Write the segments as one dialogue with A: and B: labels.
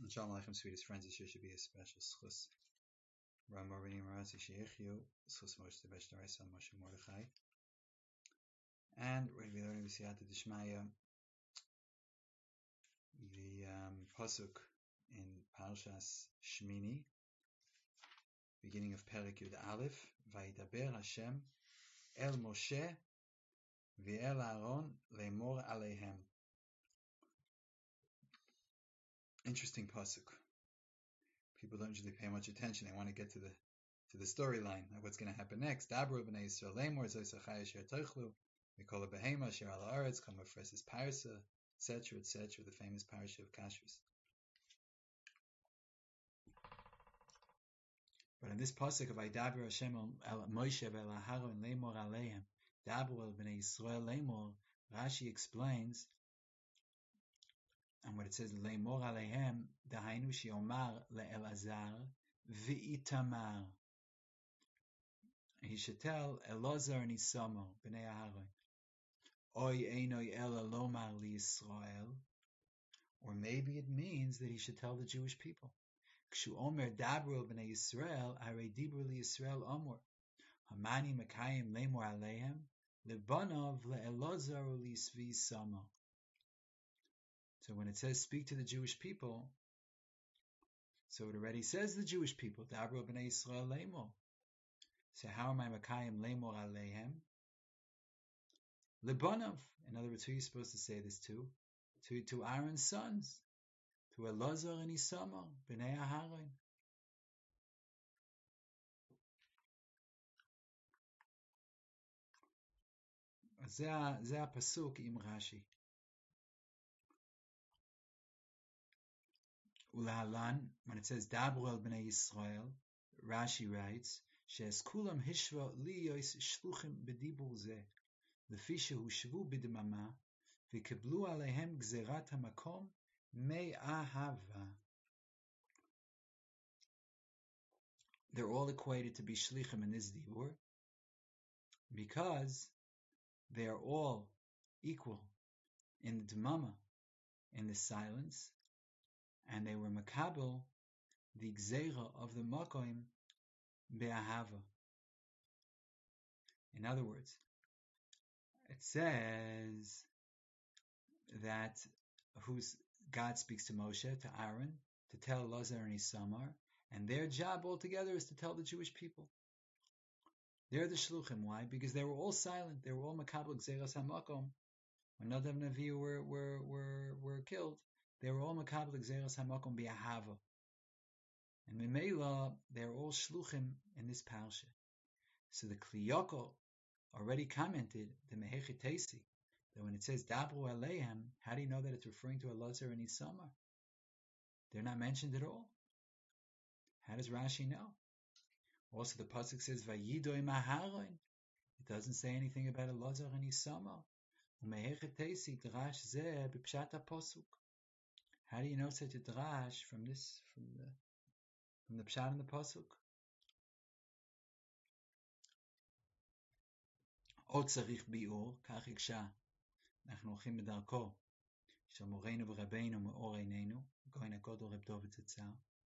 A: Shalom Aleichem, sweetest friends. This year should be a special schus. Ram Rabbeinu Maratzi Sheyechiu, schus Moshe Tebesh Daraisa Moshe Mordechai. And we're going to be learning the Siyata Dishmaya, the pasuk in Parshas Shmini, beginning of Perek Yud Aleph, Vayidaber Hashem El Moshe V'el Aaron Le'mor Aleihem. Interesting pasuk. People don't usually pay much attention. They want to get to the storyline of what's going to happen next. Dabru b'nei Yisrael leimor zoisachai asher toichlu v'kol behema asher al haaretz kol mefreses parsa, etc., etc., the famous parasha of Kashrus. But in this pasuk of Vayidaber Hashem el Moshe ve'el Aharon leimor aleihem, Dabru el b'nei Yisrael leimor, Rashi explains, and what it says, leimor aleihem, dahainu she'omar le'elazar v'itamar. He should tell Elazar and Isamar b'nei Aharon, oy einoi ela lomar liYisrael, or maybe it means that he should tell the Jewish people. Kshu omer dabru b'nei Yisrael, arei dibru liYisrael omor, hamani mekayim leimor aleihem, lebanov le'elazar u'lisvi Isamar. So when it says speak to the Jewish people, so it already says the Jewish people, Dabru b'nei Yisrael leimor. So how am I makayim leimor aleihem? Lebanov. In other words, who are you supposed to say this to? To Aaron's sons, to Elazar and Isamar b'nei Aharon. Zeh pasuk im Rashi. Ulahalan, when it says Dabru el b'nei Yisrael, Rashi writes, She'es kulam hishva liyos shluchim b'dibur zeh, lefi shehushvu b'dmama, v'keblu aleihem gzerat hamakom me'ahava. They're all equated to be shlichim in this dibur, because they are all equal in the dmama, in the silence, and they were makabel the gzeira of the makom be'ahava. In other words, it says that God speaks to Moshe, to Aaron, to tell Elazar and Isamar, and their job altogether is to tell the Jewish people. They're the shluchim. Why? Because they were all silent. They were all makabel gzeiras hamakom. When Nadav and Avihu were killed, they were all makabel gzeiras hamakom be'ahava. And Memela, they're all shluchim in this parsha. So the Kli Yakar already commented, the Mehechet Teisi, that when it says Dabru aleihem, how do you know that it's referring to Elazar and Isamar? They're not mentioned at all. How does Rashi know? Also, the pasuk says Vayidoi Maharon. It doesn't say anything about Elazar and Isamar. Mehechet Teisi drash zeh b'pshat pasuk. How do you know such a drash from the pshat in the pasuk? עוד צריך ביאור, כך הקשה. אנחנו הולכים בדרכו של מורנו ורבנו מאור עינינו, כהן הגדול רב דוד זצ"ל.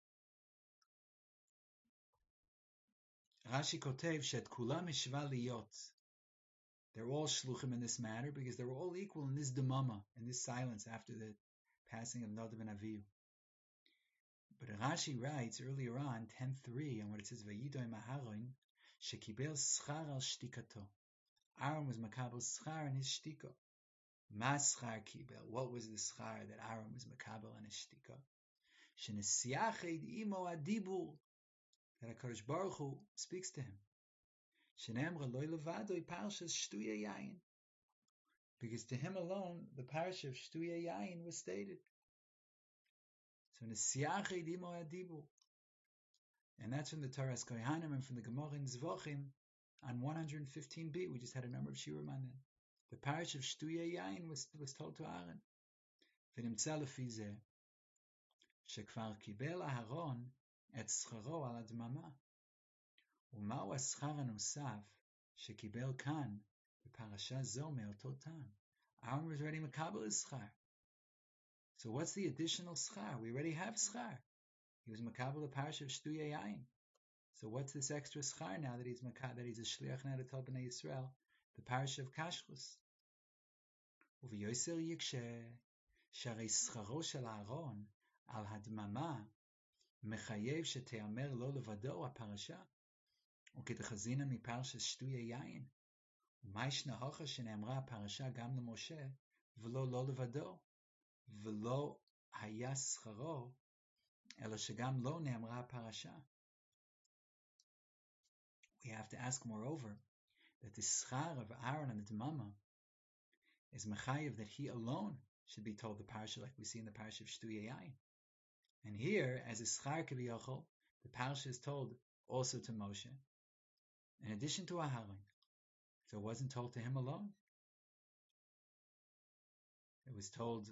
A: רש"י כותב שאת כולם השווה להיות. They're all shluchim in this matter because they were all equal in this demama, in this silence after the passing of Nadav and Avihu. But Rashi writes earlier on, 10:3, on what it says, Vayidoi Maharon, shekibel schar al shtikato. Aaron was makabel schar in his shtika. Ma schar kibel. What was the schar that Aaron was makabel in his shtika? Shenesiached imo adibur. That HaKadosh Baruch Hu speaks to him. Shenemra loy levadoi parshas shtuya yayin. Because to him alone, the parsha of shtuya yayin was stated. So nesiached imo adibur. And that's from the Toras Kohanim and from the Gemara in Zvachim on 115b. We just had a number of shiurim on it. The parish of Shtuya Yain was told to Aaron. V'nimtza lefi zeh shekvar kibel Aharon et scharo al admama. Umau aschar hanusaf shekibel kan b'parasha zo me'oto tam. Aaron was already makabel his schar. So what's the additional schar? We already have schar. He was makabel the parsha of Shtuya Yain. So what's this extra schar now that he's a shliach now to tell Bnei Yisrael the parsha of Kashrus? Uviyoser yikshe sharei scharo shel Aaron al hadmama mechayev sheteamer lo levado aparasha uketachazina miparsha Shtuya Yain u'mayshna hocha sheneamra aparasha gam leMoshe v'lo lo levado v'lo haya scharo ela shegam lo neamra aparasha. We have to ask, moreover, that the schar of Aaron and the Dmama is mechayev that he alone should be told the parsha, like we see in the parsha of Shtuya Yain. And here, as a schar k'viyachol, the parsha is told also to Moshe, in addition to Aharon. So it wasn't told to him alone. It was told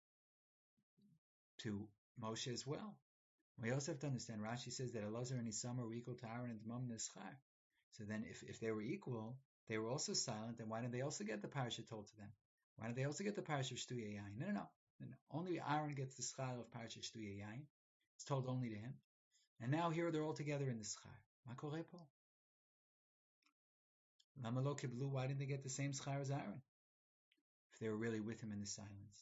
A: to Moshe as well. We also have to understand, Rashi says that Elazar and Isamar were equal to Aaron and Dmama in the schar. So then if they were equal, they were also silent, then why didn't they also get the parsha told to them? Why didn't they also get the parsha of Shtuya Yain? No. Only Aaron gets the schar of parsha Shtuya Yain. It's told only to him. And now here they're all together in the schar. Ma koreh po? Lama lo kiblu, why didn't they get the same schar as Aaron? If they were really with him in the silence.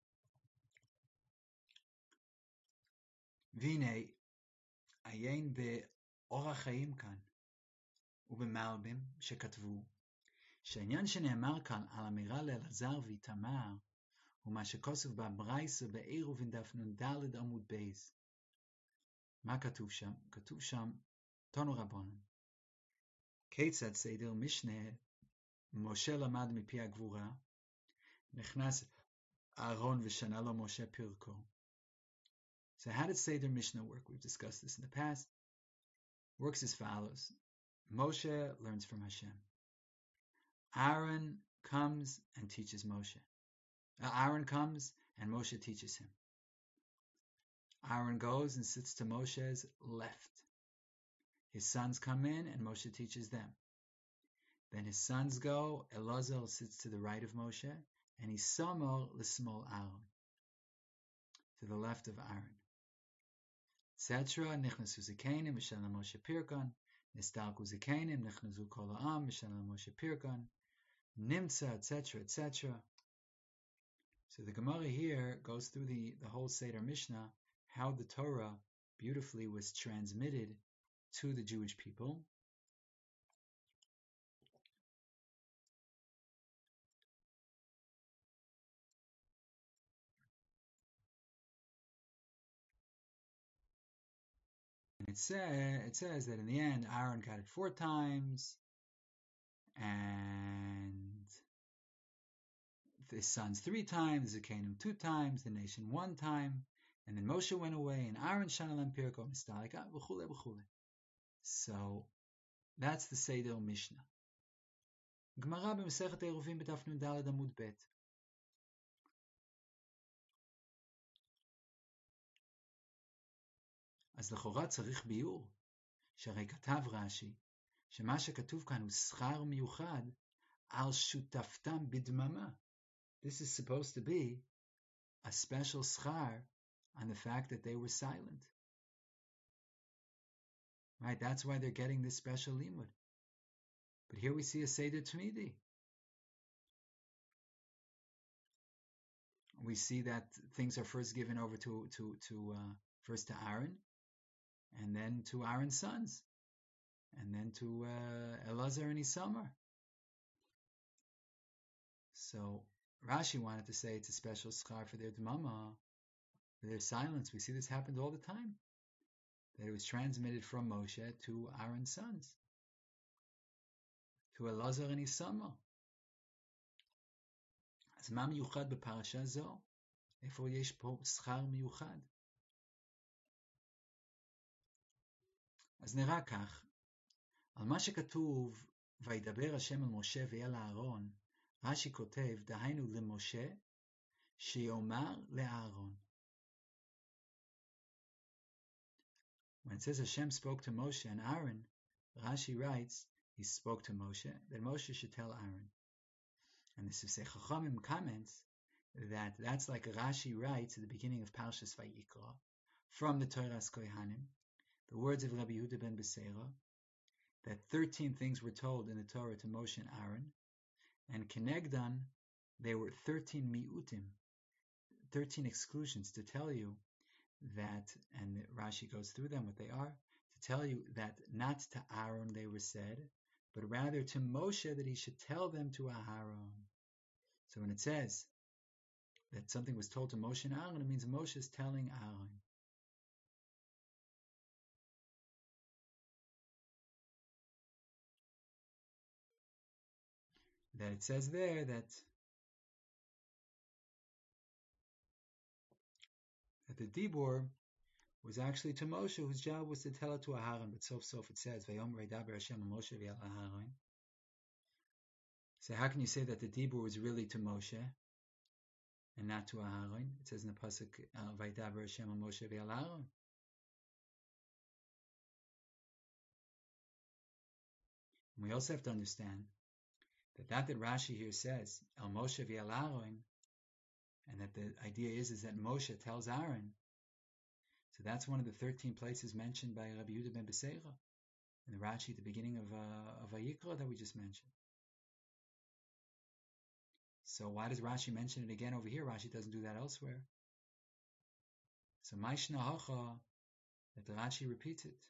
A: Vine, ayin be'orach chaim kan, ובמלבים שכתבו, שהעניין שנאמר כאן על אמירה לאלעזר ואיתמר, הוא מה שכוסף בברייסה בעירובין דף נ"ד עמוד בייס. מה כתוב שם? כתוב שם, תנו רבונן. כיצד סדר משנה, משה למד מפי הגבורה, נכנס אהרון ושנה לו משה פרקו. So how did Seder Mishnah work? We've discussed this in the past. Works as follows. Moshe learns from Hashem. Aaron comes and teaches Moshe. Aaron comes and Moshe teaches him. Aaron goes and sits to Moshe's left. His sons come in and Moshe teaches them. Then his sons go, Elazar sits to the right of Moshe, and Isamar l'smol Aaron, to the left of Aaron. Etc. Nichnasu zikenim v'shalom Moshe pirkan. Nistalku zikenim nichnasu kol ha'am v'shalom Moshe pirkan. Nimtza, etc., etc. So the Gemara here goes through the whole Seder Mishnah, how the Torah beautifully was transmitted to the Jewish people. And it says that in the end, Aaron got it 4 times, and his sons 3 times, the Zakanim 2 times, the nation 1 time, and then Moshe went away, and Aaron shanalem pirko mistalika v'chule v'chule. So that's the Seder Mishnah. Gemara b'Masechet Eruvin b'daf nudaled amud bet. אז לכאורה צריך ביור, שהרי כתב רש"י, שמה שכתוב כאן הוא שכר מיוחד על שותפתם בדממה. This is supposed to be a special schar on the fact that they were silent. Right, that's why they're getting this special limud. But here we see a Seder Tmidi. We see that things are first given over first to Aaron, and then to Aaron's sons, and then to Elazar and Isamar. So Rashi wanted to say it's a special schar for their dmama, for their silence. We see this happened all the time, that it was transmitted from Moshe to Aaron's sons, to Elazar and Isamar. אז מה מיוחד בפרשה זו? איפה יש פה שכר מיוחד? אז נראה כך, על מה שכתוב, וידבר השם אל משה ואל אהרון, רש"י כותב, דהיינו למשה, שיאמר לאהרון. When it says Hashem spoke to Moshe and Aaron, Rashi writes, he spoke to Moshe, that Moshe should tell Aaron. And the Sifsei Chachamim comments that's like Rashi writes at the beginning of Parshas Vayikra from the Torah's Kohanim, the words of Rabbi Yehuda ben Beseira, that 13 things were told in the Torah to Moshe and Aaron, and Kenegdan, there were 13 mi'utim, 13 exclusions to tell you that, and Rashi goes through them, what they are, to tell you that not to Aaron they were said, but rather to Moshe that he should tell them to Aaron. So when it says that something was told to Moshe and Aaron, it means Moshe is telling Aaron. That it says there that the Dibur was actually to Moshe, whose job was to tell it to Aaron, but sof it says, Vayomer Daber Hashem Moshe v'al Aaron. So how can you say that the Dibur was really to Moshe and not to Aaron? It says in the pasuk, Vaydaber Hashem Moshe v'al Aaron. We also have to understand that Rashi here says, El Moshe v'al Aaron, and that the idea is that Moshe tells Aaron. So that's one of the 13 places mentioned by Rabbi Yehuda ben Beseira in the Rashi at the beginning of Vayikra that we just mentioned. So why does Rashi mention it again over here? Rashi doesn't do that elsewhere. So Maishna Hacha, that the Rashi repeats it.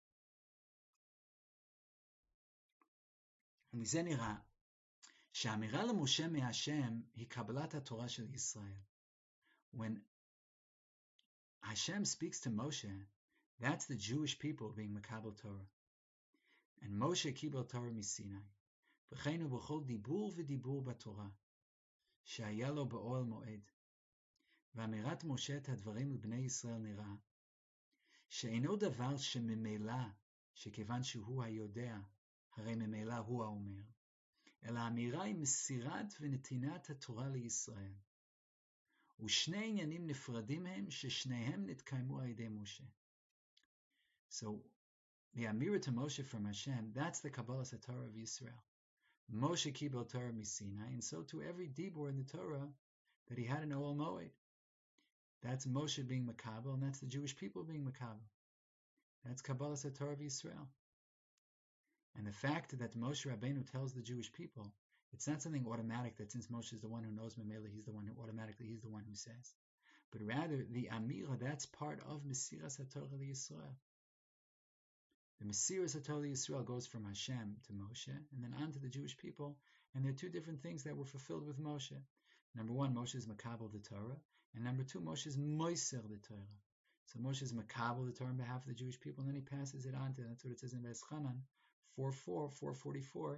A: ומזה נראה שהאמירה למשה מהשם היא קבלת התורה של ישראל. When Hashem speaks to Moshe, that's the Jewish people being Makabel Torah. And Moshe קיבל Torah מסיני. וכן הוא בכל דיבור ודיבור בתורה, שהיה לו באוהל מועד. ואמירת משה את הדברים לבני ישראל נראה, שאינו דבר שממילא, שכיוון שהוא היודע, הרי ממילא הוא האומר, אלא האמירה היא מסירת ונתינת התורה לישראל. ושני עניינים נפרדים הם, ששניהם נתקיימו על ידי משה. So, the Amira to Moshe from Hashem, that's the Kabbalah Torah of Yisrael. Moshe kibel Torah misinai, and so to every dibur in the Torah that he had in Oel Moed. That's Moshe being Makabel, and that's the Jewish people being Makabel. That's Kabbalah Torah of Yisrael. And the fact that Moshe Rabbeinu tells the Jewish people, it's not something automatic that since Moshe is the one who knows Mamela, he's the one who says. But rather, the Amira, that's part of Mesiras HaTorah Yisrael. The Mesiras HaTorah Yisrael goes from Hashem to Moshe, and then on to the Jewish people, and there are two different things that were fulfilled with Moshe. Number one, Moshe is Makabel the Torah, and number two, Moshe is Moiser the Torah. So Moshe is Makabel the Torah on behalf of the Jewish people, and then he passes it on to, that's what it says in Veschanan 4:44.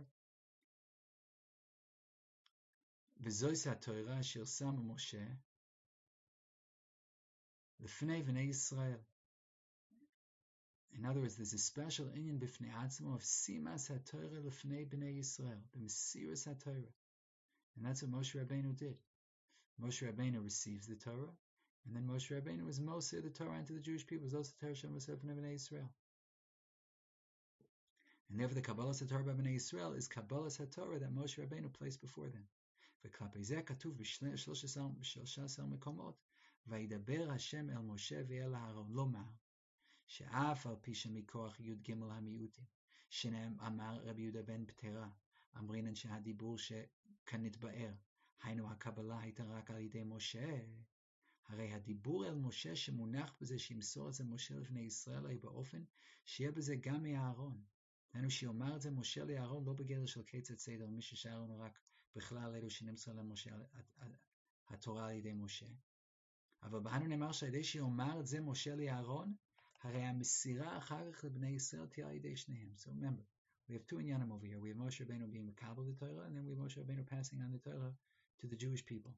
A: V'zois HaTorah asher sama Moshe l'fnei v'nei Yisrael. In other words, there's a special inyan b'fnei atzmo of simas HaTorah l'fnei b'nei Yisrael, the Mesiras HaTorah. And that's what Moshe Rabbeinu did. Moshe Rabbeinu receives the Torah, and then Moshe Rabbeinu was Moshe the Torah into the Jewish people. Those Torah Shem Moshe B'nei Israel. And therefore the Kabbalah Torah B'nei Israel is Kabbalah Torah that Moshe Rabbeinu placed before them. וכלפי זה כתוב ב13 מקומות, וידבר השם אל משה ואל אהרון, לומר, שאף על פי שמכוח י"ג המיעוטים, שנאמר רבי יהודה בן פטרה, אמרינן שהדיבור שכנתבאר, היינו הקבלה הייתה רק על ידי משה, הרי הדיבור אל משה שמונח בזה שימסור את זה משה לפני ישראל היה באופן שיהיה בזה גם מאהרון. דהיינו שיאמר את זה משה לאהרון לא בגדר של קצת סדר, מי ששארנו רק בכלל אלו שנמסר למשה התורה על ידי משה. אבל בהנו נאמר שעל ידי שיאמר את זה משה לאהרון, הרי המסירה אחר כך לבני ישראל תהיה על ידי שניהם. So remember, we have two inyanim over here. We have Moshe Rabbeinu being Makabel the Torah, and then we have Moshe Rabbeinu passing on the Torah to the Jewish people.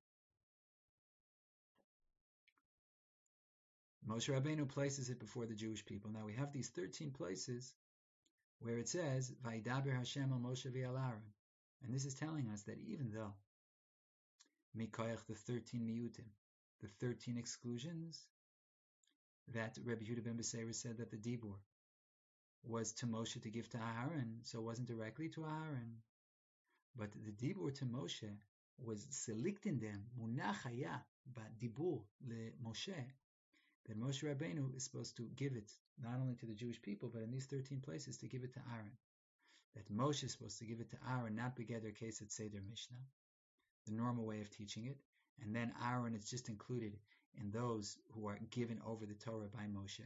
A: Moshe Rabbeinu places it before the Jewish people. Now we have these 13 places where it says, Vaidaber Hashem al Moshe v'al Aaron. And this is telling us that even though Mikoyach, the 13 miyutim, the 13 exclusions, that Rabbi Yehuda ben Beseira said that the Dibur was to Moshe to give to Aaron, so it wasn't directly to Aaron. But the Dibur to Moshe was selecting them, munach haya b'dibur leMoshe, that Moshe Rabbeinu is supposed to give it not only to the Jewish people, but in these 13 places to give it to Aaron. That Moshe is supposed to give it to Aaron, not begeder case at Seder Mishnah, the normal way of teaching it, and then Aaron is just included in those who are given over the Torah by Moshe.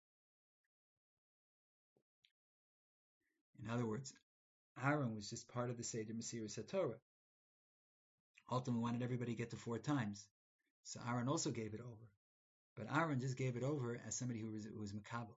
A: In other words, Aaron was just part of the Seder Mesiras HaTorah. Ultimately, wanted everybody to get to 4 times, so Aaron also gave it over. But Aaron just gave it over as somebody who was Makabel.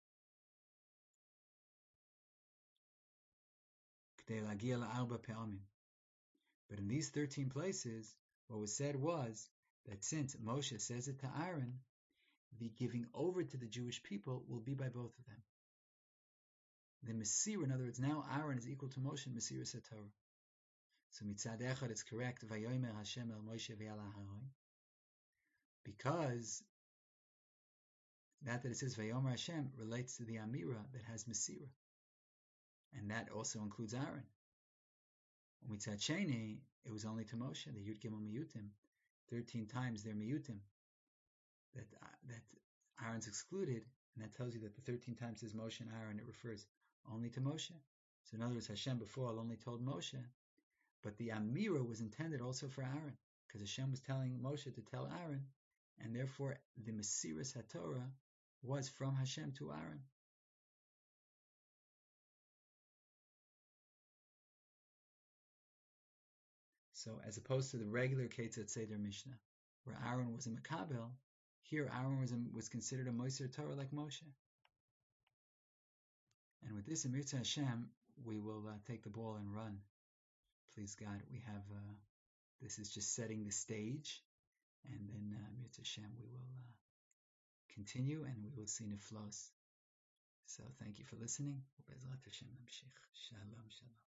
A: But in these 13 places, what was said was that since Moshe says it to Aaron, the giving over to the Jewish people will be by both of them. The Mesirah, in other words, now Aaron is equal to Moshe in Mesiras HaTorah. So mitzad echad, it's correct, Vayomer Hashem el Moshe ve'al Aharon, because that it says Vayomer Hashem relates to the Amira that has Mesirah, and that also includes Aaron. Mitzad Sheni, it was only to Moshe, the Yud Gimel Miyutim, 13 times they're Miyutim, that Aaron's excluded, and that tells you that the 13 times says Moshe and Aaron, it refers only to Moshe. So in other words, Hashem before only told Moshe, but the Amira was intended also for Aaron, because Hashem was telling Moshe to tell Aaron, and therefore the Mesiras HaTorah was from Hashem to Aaron. So as opposed to the regular Ketzat Seder Mishnah, where Aaron was a Makabel, here Aaron was considered a Moser Torah like Moshe. And with this, in Mirza Hashem, we will take the ball and run. Please God, we have, this is just setting the stage, and then Mirza Hashem, we will continue, and we will see Niflos. So thank you for listening. Shalom, shalom.